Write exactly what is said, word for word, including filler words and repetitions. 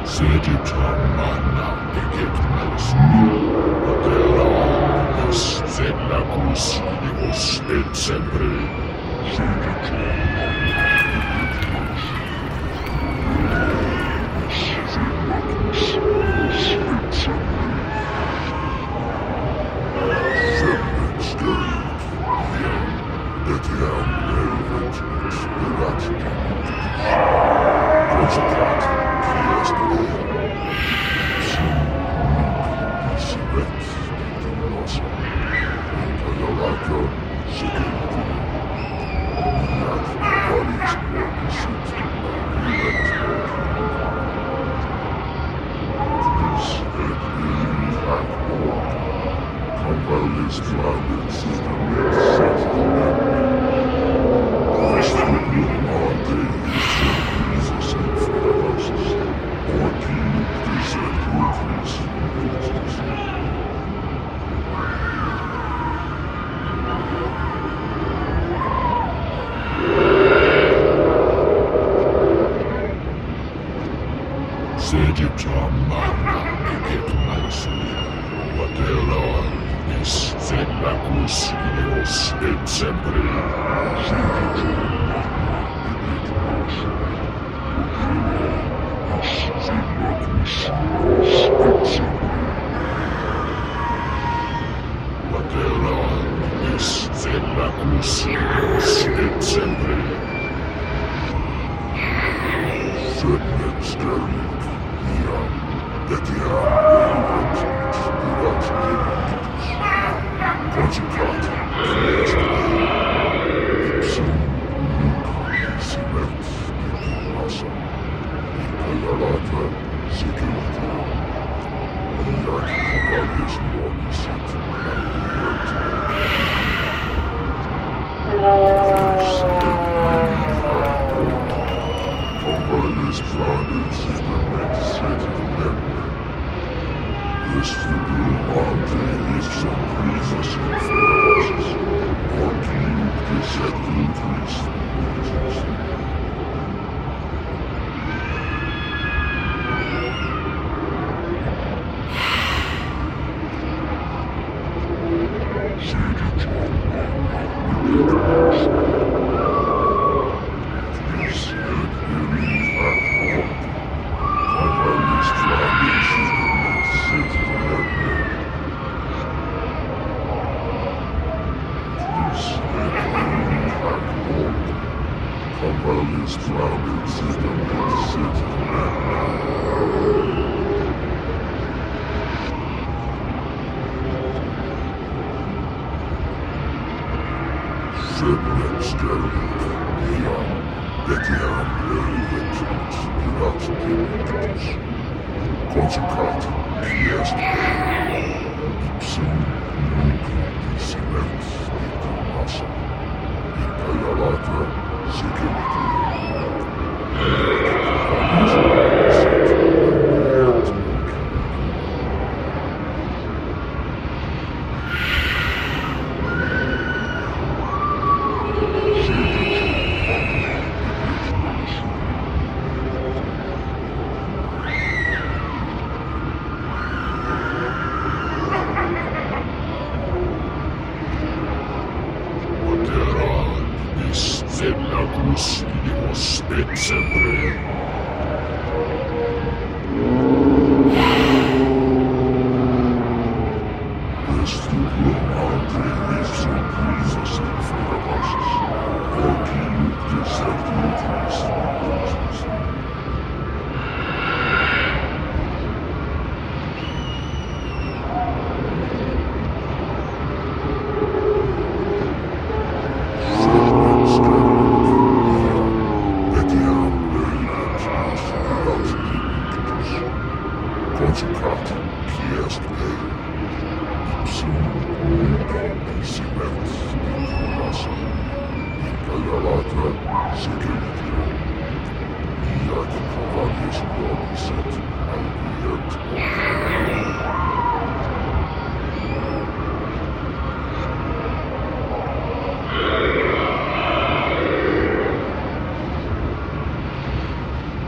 Segitam mana eget melosum, Adelais zelacus vivos et sempre. Etiam relevant spirat consequat est simet nosa imperialato secundum iat valis morbisit ilet this et illi hac ord convalis planet system set Segitam mana eget melosum, Adelais zelacus vivos et sempre. Adelais zelacus vivos et sempre. Sed net sterit iam etiam relevant spirat divinus consequat est ipsum nunc simet nosa imperialata secundum iat convalis morbisit ilet convalis planet system et set member est fibulum ante ipsum prisas inferosis orcium deset utris multis. Convalis planet system et set sed net sterit iam etiam relevant spirat divinus consequat est ipsum nunc simet nosa imperialata secundum convalis morbisit ilet zelacus vivos et sempre. Est fibulum ante ipsum prisas inferosis orcium deset utris multis. Consequat est ipsum nunc simet nosa imperialata secundum iat convalis morbisit